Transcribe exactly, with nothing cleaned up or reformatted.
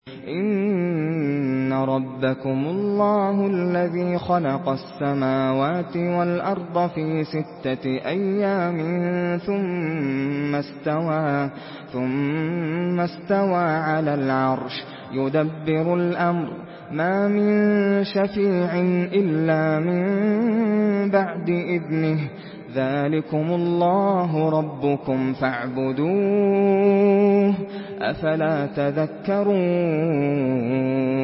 إِنَّ رَبَّكُمُ اللَّهُ الَّذِي خَلَقَ السَّمَاوَاتِ وَالْأَرْضَ فِي سِتَّةِ أَيَّامٍ ثُمَّ اسْتَوَى ثُمَّ اسْتَوَى عَلَى الْعَرْشِ يُدَبِّرُ الْأَمْرَ مَا مِن شَفِيعٍ إِلَّا مِن بَعْدِ إِذْنِهِ ذَلِكُمُ اللَّهُ رَبُّكُمْ فَاعْبُدُوهُ ۚ أَفَلَا تَذَكَّرُونَ